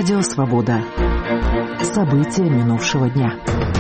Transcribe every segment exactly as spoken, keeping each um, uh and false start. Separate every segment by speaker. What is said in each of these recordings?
Speaker 1: Радио «Свобода». События минувшего дня.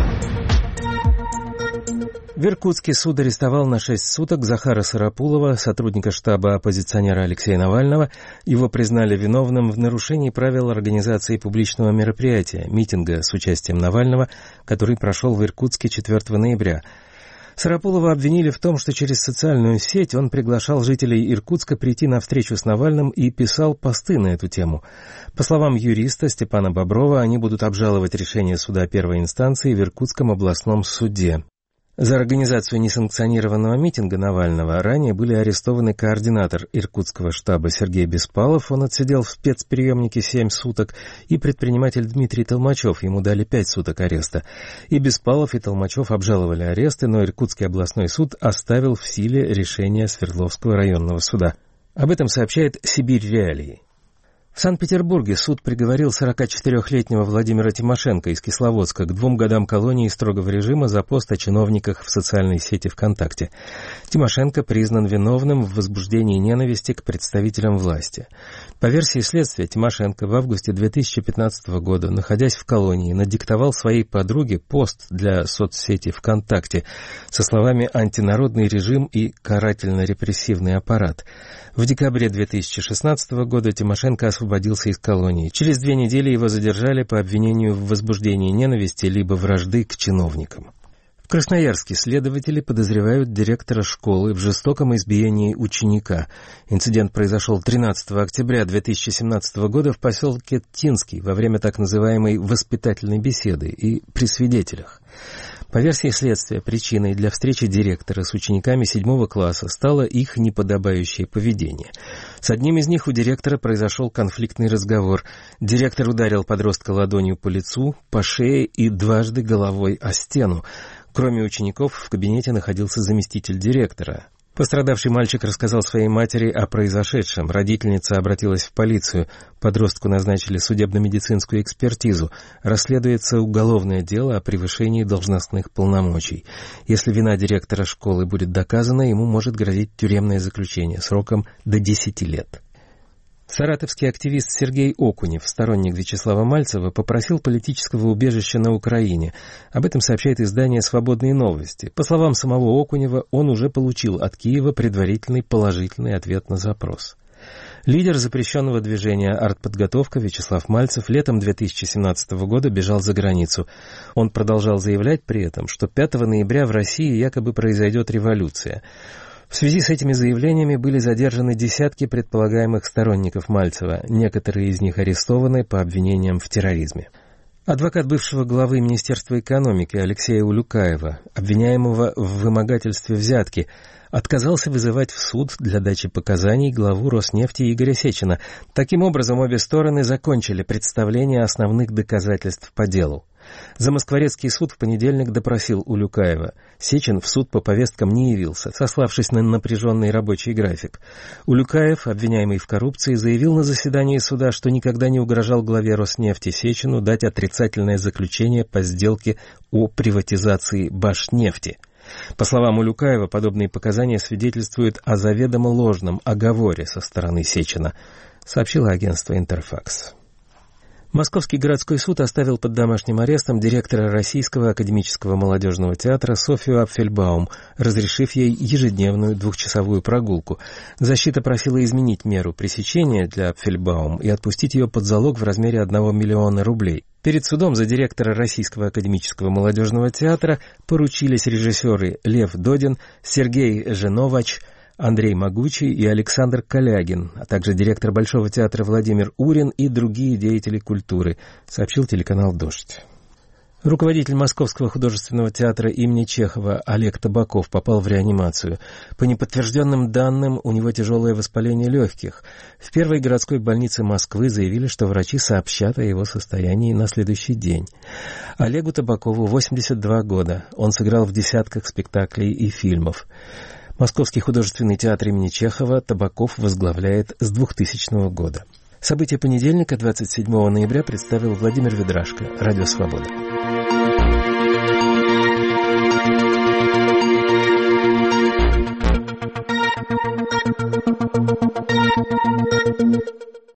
Speaker 2: В Иркутске суд арестовал на шесть суток Захара Сарапулова, сотрудника штаба оппозиционера Алексея Навального. Его признали виновным в нарушении правил организации публичного мероприятия, митинга с участием Навального, который прошел в Иркутске четвёртого ноября. Сарапулова обвинили в том, что через социальную сеть он приглашал жителей Иркутска прийти на встречу с Навальным и писал посты на эту тему. По словам юриста Степана Боброва, они будут обжаловать решение суда первой инстанции в Иркутском областном суде. За организацию несанкционированного митинга Навального ранее были арестованы координатор иркутского штаба Сергей Беспалов, он отсидел в спецприемнике семь суток, и предприниматель Дмитрий Толмачев, ему дали пять суток ареста. И Беспалов, и Толмачев обжаловали аресты, но Иркутский областной суд оставил в силе решение Свердловского районного суда. Об этом сообщает «Сибирь Реалии». В Санкт-Петербурге суд приговорил сорокачетырёхлетнего Владимира Тимошенко из Кисловодска к двум годам колонии строгого режима за пост о чиновниках в социальной сети ВКонтакте. Тимошенко признан виновным в возбуждении ненависти к представителям власти. По версии следствия, Тимошенко в августе две тысячи пятнадцатого года, находясь в колонии, надиктовал своей подруге пост для соцсети ВКонтакте со словами «антинародный режим» и «карательно-репрессивный аппарат». В декабре две тысячи шестнадцатого года Тимошенко освободился из колонии. Через две недели его задержали по обвинению в возбуждении ненависти либо вражды к чиновникам. В Красноярске следователи подозревают директора школы в жестоком избиении ученика. Инцидент произошел тринадцатого октября две тысячи семнадцатого года в поселке Тинский во время так называемой воспитательной беседы и при свидетелях. По версии следствия, причиной для встречи директора с учениками седьмого класса стало их неподобающее поведение. С одним из них у директора произошел конфликтный разговор. Директор ударил подростка ладонью по лицу, по шее и дважды головой о стену. Кроме учеников, в кабинете находился заместитель директора. Пострадавший мальчик рассказал своей матери о произошедшем. Родительница обратилась в полицию. Подростку назначили судебно-медицинскую экспертизу. Расследуется уголовное дело о превышении должностных полномочий. Если вина директора школы будет доказана, ему может грозить тюремное заключение сроком до десяти лет. Саратовский активист Сергей Окунев, сторонник Вячеслава Мальцева, попросил политического убежища на Украине. Об этом сообщает издание «Свободные новости». По словам самого Окунева, он уже получил от Киева предварительный положительный ответ на запрос. Лидер запрещенного движения «Артподготовка» Вячеслав Мальцев летом две тысячи семнадцатого года бежал за границу. Он продолжал заявлять при этом, что пятого ноября в России якобы произойдет революция. В связи с этими заявлениями были задержаны десятки предполагаемых сторонников Мальцева, некоторые из них арестованы по обвинениям в терроризме. Адвокат бывшего главы Министерства экономики Алексея Улюкаева, обвиняемого в вымогательстве взятки, отказался вызывать в суд для дачи показаний главу Роснефти Игоря Сечина. Таким образом, обе стороны закончили представление основных доказательств по делу. Замоскворецкий суд в понедельник допросил Улюкаева. Сечин в суд по повесткам не явился, сославшись на напряженный рабочий график. Улюкаев, обвиняемый в коррупции, заявил на заседании суда, что никогда не угрожал главе Роснефти Сечину дать отрицательное заключение по сделке о приватизации Башнефти. По словам Улюкаева, подобные показания свидетельствуют о заведомо ложном оговоре со стороны Сечина, сообщило агентство «Интерфакс». Московский городской суд оставил под домашним арестом директора Российского академического молодежного театра Софью Апфельбаум, разрешив ей ежедневную двухчасовую прогулку. Защита просила изменить меру пресечения для Апфельбаум и отпустить ее под залог в размере одного миллиона рублей. Перед судом за директора Российского академического молодежного театра поручились режиссеры Лев Додин, Сергей Женовач, Андрей Могучий и Александр Калягин, а также директор Большого театра Владимир Урин и другие деятели культуры, сообщил телеканал «Дождь». Руководитель Московского художественного театра имени Чехова Олег Табаков попал в реанимацию. По неподтвержденным данным, у него тяжелое воспаление легких. В первой городской больнице Москвы заявили, что врачи сообщат о его состоянии на следующий день. Олегу Табакову восемьдесят два года. Он сыграл в десятках спектаклей и фильмов. Московский художественный театр имени Чехова Табаков возглавляет с двухтысячного года. События понедельника, двадцать седьмого ноября, представил Владимир Ведрашко, Радио «Свобода».